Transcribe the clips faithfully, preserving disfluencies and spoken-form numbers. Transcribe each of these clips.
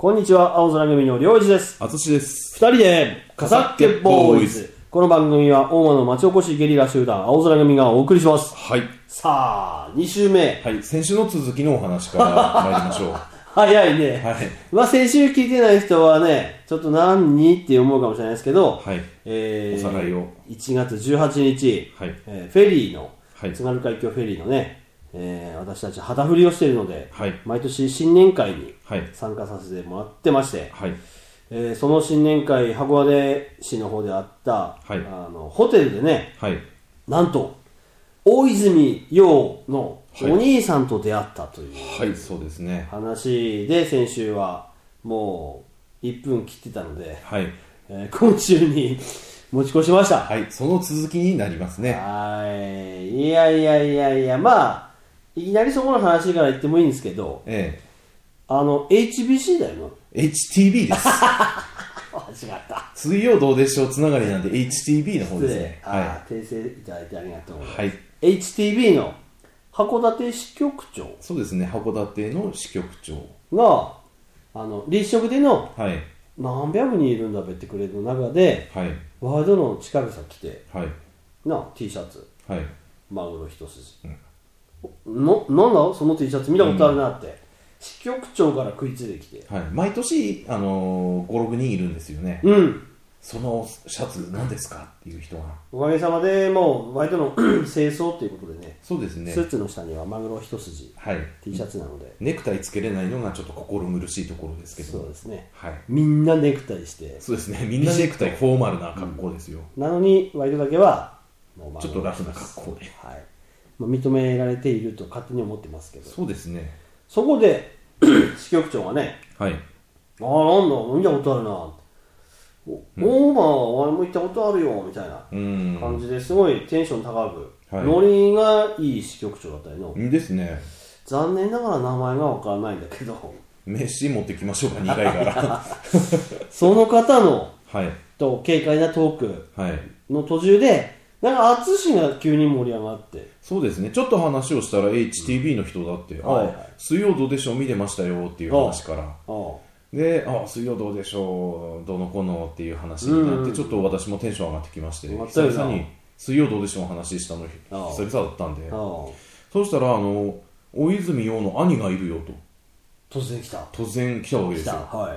こんにちは、青空組の良一です。 あつしです。 二人でかさっけボーイズ。この番組は大間の町おこしゲリラ集団青空組がお送りします。 はい。 さあ、に週目。 はい。先週の続きのお話から参りましょう。 早いね。 はい。 まあ先週聞いてない人はね、ちょっと何って思うかもしれないですけど、 はい。 えー、 おさらいを。 いちがつじゅうはちにち、 はい。 えー、フェリーの、 はい、 津軽海峡フェリーのね、えー、私たち旗振りをしているので、 はい、 毎年新年会に参加させてもらってまして、 はい、 えー、その新年会、函館市の方であった、はい、あのホテルでね、はい、なんと大泉洋のお兄さんと出会ったという、 はい、はい、そうですね、 話で先週はもういっぷん切ってたので、 はい、 えー、今週に持ち越しました。 はい、その続きになりますね。 はい、いやいやいやいや、まあいきなりそこの話から言ってもいいんですけど、ええ、あの エイチビーシー だよな。 エイチティービー です間違った。 水曜どうでしょうつながりなんで エイチティービー の方ですね。 はい、訂正いただいてありがとうございます。はい、エイチティービー の函館支局長。 そうですね、函館の支局長があの立食での、はい、何百人いるんだべってくれる中で、はい、ワイドの近くさ来て、はい、な T シャツ、はい、マグロ一筋、うんのなんだその T シャツ見たことあるなって、うん、支局長から食いついてきて、 はい、毎年、あのー、ご、ろくにんいるんですよね。うん、そのシャツ何ですかっていう人がおかげさまでもう割との清掃ということでね、 そうですね、 スーツの下にはマグロ一筋、はい、T シャツなのでネクタイつけれないのがちょっと心苦しいところですけど、 そうですね、はい、みんなネクタイして、 そうですね、みんなネクタイフォーマルな格好ですよ、 うん、なのにワイドだけはもうちょっとラフな格好で、 はい、認められていると勝手に思ってますけど、 そうですね、 そこで支局長がね、はい、ああなんだ見たことあるな、お、うん、オーバーは俺も行ったことあるよみたいな感じですごいテンション高く、はい、ノリがいい支局長だったりのですね。 残念ながら名前がわからないんだけど、 名刺持ってきましょうか、苦いからその方の、はい、と軽快なトークの途中でなんか淳が急に盛り上がって、 そうですね、ちょっと話をしたら エイチティービー の人だって、うん、あ、はいはい、水曜どうでしょう見てましたよっていう話から、ああで、あ、水曜どうでしょうどのこのっていう話になって、ちょっと私もテンション上がってきまして、久々に水曜どうでしょうの話したの久々だったんで、そうしたらあの大泉洋の兄がいるよと突然来た突然来たわけですよ、はい、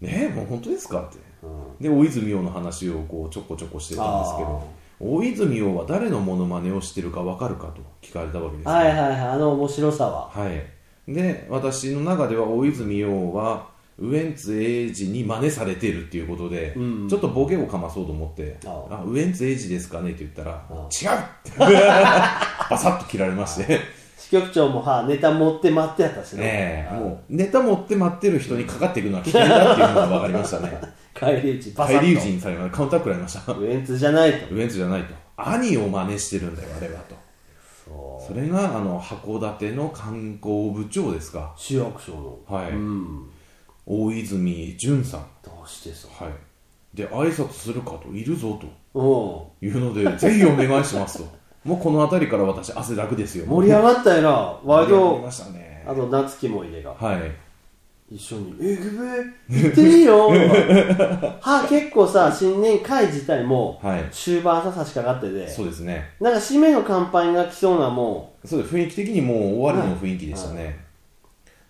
ねえもう本当ですかって、うん、で大泉洋の話をこうちょこちょこしてたんですけど、大泉洋は誰のモノマネをしてるか分かるかと聞かれたわけです、ね、 はいはいはい、あの面白さは、 はい、で私の中では大泉洋はウエンツ瑛士に真似されてるっていうことで、うん、ちょっとボケをかまそうと思って、ああウエンツ瑛士ですかねって言ったら、違うってバサッと切られまして支局長もはネタ持って待ってやったしね、 ねえ、もうネタ持って待ってる人にかかっていくのは危険だっていうのが分かりましたね返り討ちバサッと返り討ちにされました。カウンター食らいました。 ウエンツじゃないとウエンツじゃないと兄を真似してるんだよあれはと。そうそれがあの函館の観光部長ですか、 市役所の、 はい、うん、大泉潤さん。 どうしてさ、 はい、で挨拶するかと、いるぞというのでぜひお願いしますともうこの辺りから私汗だくですよ。 盛り上がったよな、ワイド。 ましたね、 あと夏木も入れが、 はい、 一緒にえぐべ行っていいよは結構さ新年会自体も終盤さ差し掛かってて、 そうですね、 なんか締めの乾杯が来そうな、もうそうです、雰囲気的にもう終わりの雰囲気でしたね、はいはい、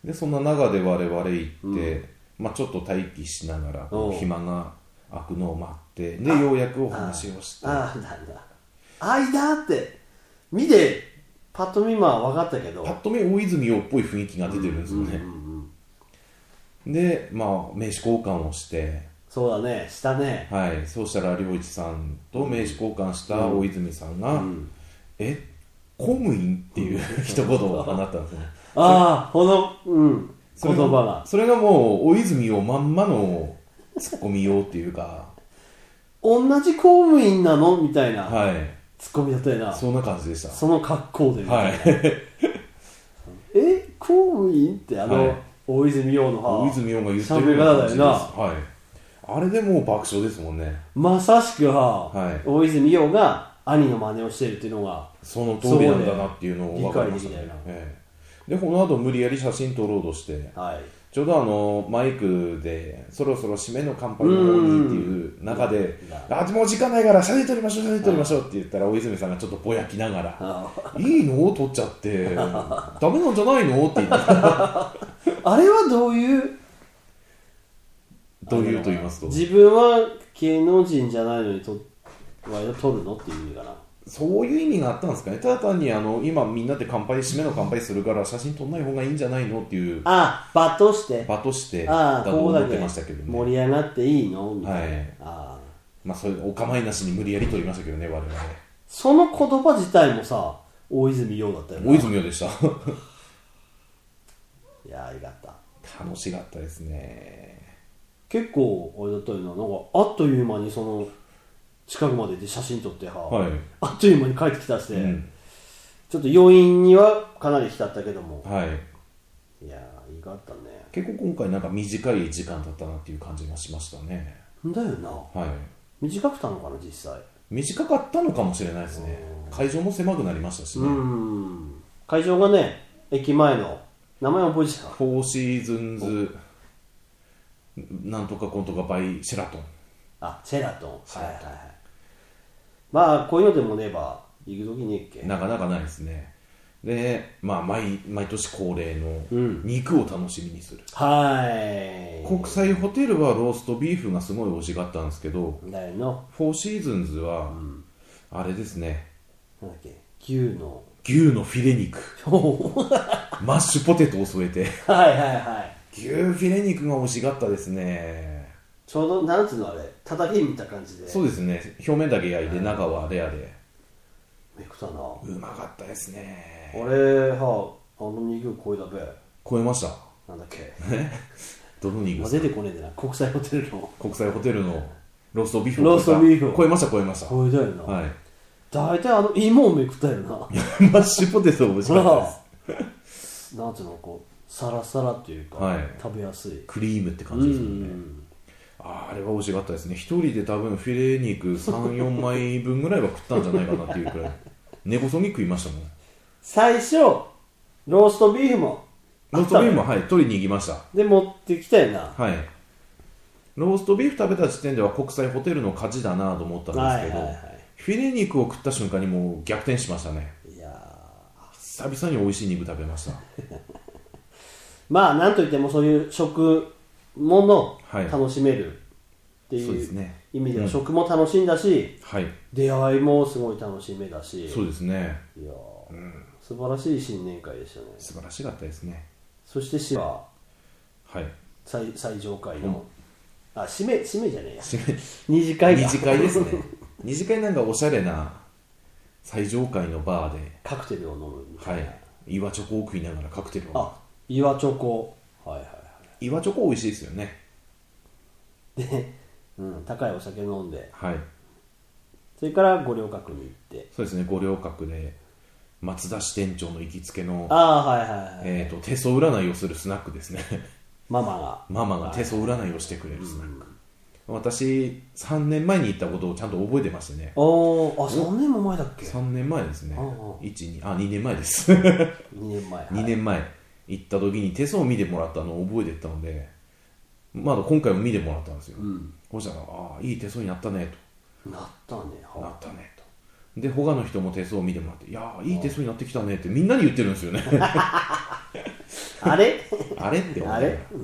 でそんな中で我々行って、うん、まあ、ちょっと待機しながら暇が空くのを待って、でようやくお話をして、 ああなんだ間って見てパッと見は分かったけど、 パッと見大泉洋っぽい雰囲気が出てるんですよね、うんうんうん、でまあ名刺交換をして、 そうだねしたね、 はい、そうしたら良一さんと名刺交換した大泉さんが、うんうん、え公務員っていう、うん、一言を放ったんですねああこの、うん、言葉がそれがもう大泉洋まんまのツッコミようっていうか同じ公務員なのみたいな、はい、ツッコミだったよな。 そんな感じでした。 その格好で、 はい、 え公務員ってあの、はい、大泉洋の大泉洋が言ってるような感じです。はい、あれでもう爆笑ですもんね。 まさしくは、はい、大泉洋が兄の真似をしているっていうのがその通りなんだなっていうのを分かりましたね。ええ、 でこの後無理やり写真撮ろうとして、はい、ちょうどあのマイクでそろそろ締めの乾杯の方にっていう中で、あもう時間ないから写真撮りましょう写真撮りましょうって言ったら大泉さんがちょっとぼやきながらいいの撮っちゃってダメなんじゃないのって言ってあれはどういうどういうと言いますと、 自分は芸能人じゃないのにと撮るのっていう意味かな。 そういう意味があったんですかね。ただ単にあの今みんなで乾杯締めの乾杯するから写真撮んない方がいいんじゃないのっていう、 あ場として場としてだと思ってましたけどね。 盛り上がっていいのみたいな、はい、 あまあそういうお構いなしに無理やり撮りましたけどね我々。 その言葉自体もさ大泉洋だったよね。 大泉洋でしたいやーよかった、 楽しかったですね。 結構あれだったよな、なんかあっという間にその近くまでで写真撮っては、はい、あっという間に帰ってきたして、うん、ちょっと余韻にはかなり浸ったけども、はい、いやーいいかったね。 結構今回なんか短い時間だったなっていう感じがしましたね。 だよな、はい、短くたのかな実際。 短かったのかもしれないですね。会場も狭くなりましたしね。 うん会場がね駅前の名前覚えてた、 フォーシーズンズなんとかコントがバイシェラトン、 あシェラトン、はいはいはい。まあこういうのでもねば行く時にえっけなかなかないですね。でまあ 毎, 毎年恒例の肉を楽しみにする、うん、はい国際ホテルはローストビーフがすごい美味しかったんですけど、 だよなフォーシーズンズは、うん、あれですね、 なんだっけ牛の牛のフィレ肉マッシュポテトを添えてはいはいはい牛フィレ肉が美味しかったですね。 ちょうどなんつうのあれ叩きみたいな感じで。 そうですね、表面だけ焼いて中はレアでめくたな。 うまかったですね。 俺はあの肉超えたべ。 超えました。 なんだっけどの肉ですか。 出てこねえでな、国際ホテルの国際ホテルのローストビーフローストビーフ超えました超えました超えたよな。はい、大体あの芋をめくったよなマッシュポテト美味しかったですなんつうのこうサラサラっていうか、はい、食べやすいクリームって感じですよね。あ, あれは美味しかったですね。一人で多分フィレ肉 さん,よん 枚分ぐらいは食ったんじゃないかなっていうくらい根こそぎ食いましたもん。 最初ローストビーフもローストビーフもはい取りに行きました。 で持ってきたよな。 はいローストビーフ食べた時点では国際ホテルの勝ちだなと思ったんですけど、はいはいはい、フィレ肉を食った瞬間にもう逆転しましたね。いや久々に美味しい肉食べましたまあなんといってもそういう食もの楽しめるっていう意味では食も楽しんだし、はい、出会いもすごい楽しめだし、 そうですね。 いや、うん、素晴らしい新年会でしたね。 素晴らしかったですね。 そして締めは、はい、最, 最上階の、うん、あ締め締めじゃねえや締め二次会二次会ですね二次会なんかおしゃれな最上階のバーでカクテルを飲むみたいな、はい、 岩チョコを食いながらカクテルを飲む。あ岩チョコ、はいはいはい、 岩チョコ美味しいですよね。 で、うん、高いお酒飲んで、はい、それから五稜郭に行って。 そうですね、五稜郭で松田支店長の行きつけの、 あ、はいはいはい、 えーと、手相占いをするスナックですねママがママが手相占いをしてくれるスナック、うん、私さんねんまえに行ったことをちゃんと覚えてましてね。 ああさんねんも前だっけ。 さんねんまえですね。いち、にあにねんまえですにねんまえ、はい、 にねんまえ行った時に手相を見てもらったのを覚えてたので、まだ今回も見てもらったんですよ、うん、そしたらああいい手相になったねと。なったね、 なったねと。で他の人も手相を見てもらって、いやいい手相になってきたねってみんなに言ってるんですよねあれあれって思って、 あれ、うん、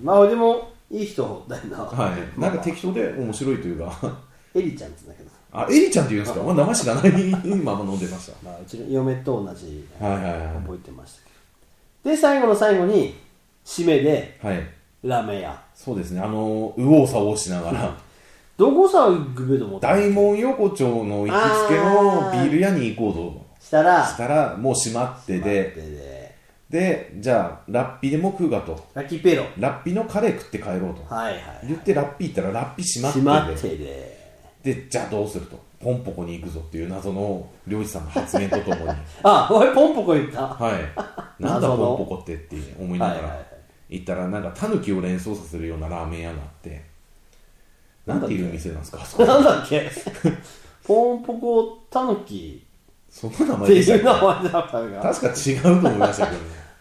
まあでもいい人だよな。 はい、なんか適当で面白いというかエリちゃんって言うんだけど、 あエリちゃんって言うんですか。まあ、名前知らないまま飲んでました、 まあ、うちの嫁と同じ、はいはいはい、覚えてましたけど。で最後の最後に締めで、はい、ラーメン屋。 そうですね、あの右往左往しながらどこさ行くべと思った。 大門横丁の行きつけのビール屋に行こうとしたらしたらもう閉まってて、でじゃあラッピでも食うがと、 ラッキーペロラッピのカレー食って帰ろうと、はいはいはい、言ってラッピ行ったらラッピ閉まってて、 閉まってででじゃあどうすると、ポンポコに行くぞっていう謎の漁師さんの発言とともにあ俺ポンポコ言った。 はいなんだポンポコってって思いながら、はいはいはい、行ったらなんかタヌキを連想させるようなラーメン屋があって、なんていう店なんですかそこなんだっけポンポコタヌキそんな名前でしたっけ。 っていう名前だったが確か違うと思いましたけどね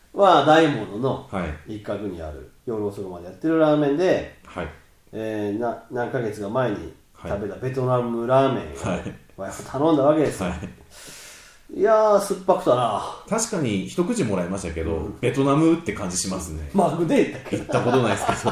は大物の一角にある夜遅くまでやってるラーメンで、はい、えー、な何ヶ月か前に食べたベトナムラーメンをやっぱ頼んだわけですよ、はい、いやー酸っぱくたな。 確かに一口もらいましたけど、うん、ベトナムって感じしますね。 マグで行ったけど行ったことないですけど、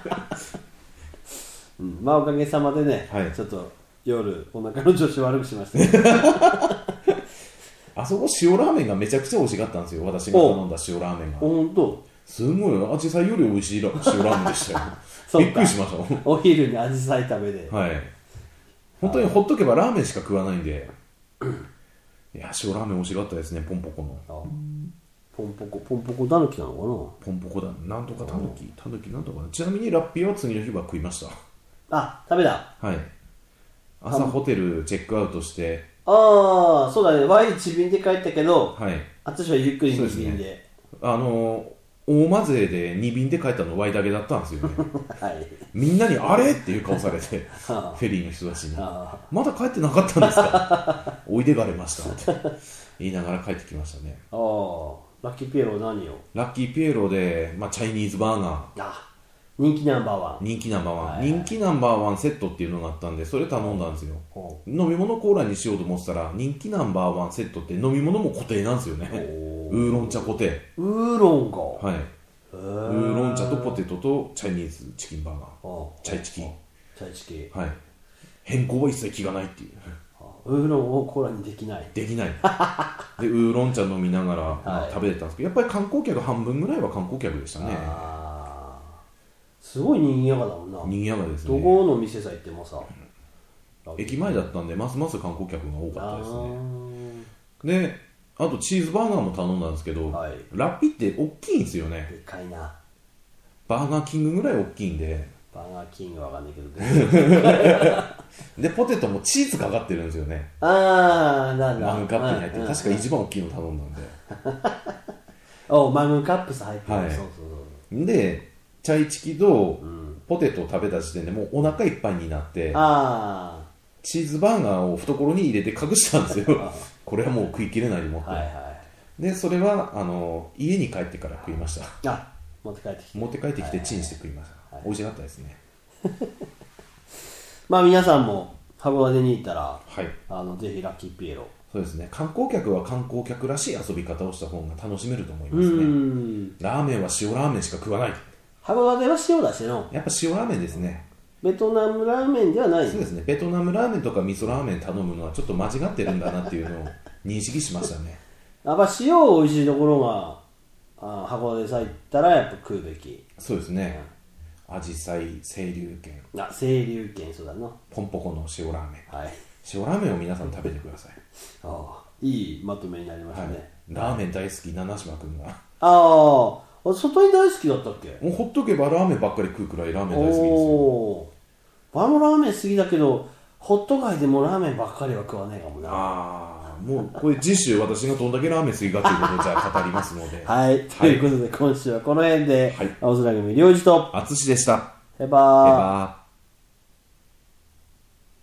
うん、まあおかげさまでね、はい、ちょっと夜お腹の調子悪くしましたけどあそこ塩ラーメンがめちゃくちゃ美味しかったんですよ。私が頼んだ塩ラーメンが。 ほんとすごい、アジサイより美味しい塩ラーメンでしたよびっくりしましたお昼にアジサイ食べで、 はい、本当にほっとけばラーメンしか食わないんでいや塩ラーメン美味しかったですね。ポンポコのあポンポコポンポコタヌキなのかな。 ポンポコだなんとかタヌキタヌキなんとかな。ちなみにラッピーは次の日は食いました。 あ食べた。 はい、朝ホテルチェックアウトして、 ああそうだね、ワインいちびんで帰ったけど、はい、私はゆっくりにびん で, で、ね、 あの大間勢でにびんで帰ったのワイだけだったんですよね、はい、みんなにあれっていう顔されてフェリーの人たちにまだ帰ってなかったんですかおいでがれましたって言いながら帰ってきましたね。 ああラッキーピエロ何を。 ラッキーピエロで、まあ、チャイニーズバーガー、 あ人気ナンバーワン人気ナンバーワン、はいはい、人気ナンバーワンセットっていうのがあったんでそれ頼んだんですよ。飲み物コーラにしようと思ってたら人気ナンバーワンセットって飲み物も固定なんですよね。ウーロン茶固定。 ウーロンか。 はい。ウーロン茶とポテトとチャイニーズチキンバーガーチャイチキチャイチキ、 はい、変更は一切気がないっていう。 ウーロンをコーラにできないできないでウーロン茶飲みながら、はい、食べれたんですけどやっぱり観光客半分ぐらいは観光客でしたね。 あすごい賑やかだもんな。 賑やかですね。 どこの店さ行ってもさ、 うん、駅前だったんでますます観光客が多かったですね。であとチーズバーガーも頼んだんですけど、はい、ラッピって大きいんですよね。 でかいな。 バーガーキングぐらい大きいんで。 バーガーキングはわかんないけどでポテトもチーズかかってるんですよね。 ああなんだマグカップに入って、うん、確か一番大きいの頼んだんでおマグカップさ入ってる、はい、そうそうそうでチャイチキとポテトを食べた時点でもうお腹いっぱいになって、あチーズバーガーを懐に入れて隠したんですよこれはもう食い切れないと思って、はいはい、でそれはあの家に帰ってから食いました。 あ持って帰ってきて持って帰ってきてチンして食いました、はいはい、美味しかったですねまあ皆さんも函館に行ったら、はい、あのぜひラッキーピエロ。 そうですね、観光客は観光客らしい遊び方をした方が楽しめると思いますね。うんラーメンは塩ラーメンしか食わない。 函館は塩だしのやっぱ塩ラーメンですね。 ベトナムラーメンではない。 そうですね、ベトナムラーメンとか味噌ラーメン頼むのはちょっと間違ってるんだなっていうのを認識しましたねやっぱ塩美味しいところがあ函館さ行ったらやっぱ食うべき。 そうですね、アジサイ清流軒、 あ清流軒そうだな。 ポンポコの塩ラーメン、はい、塩ラーメンを皆さん食べてくださいああいいまとめになりましたね、はい、 ラーメン大好き七島君が。 ああ外に大好きだったっけ。 もうほっとけばラーメンばっかり食うくらいラーメン大好きですよ。おバのラーメン好きだけどホット街でもラーメンばっかりは食わねえかもな。 ああもうこれ次週私がどんだけラーメン好きかということをじゃあ語りますのではい、はい、ということで今週はこの辺で、はい、青空組領事と淳でした。 バイバーイ。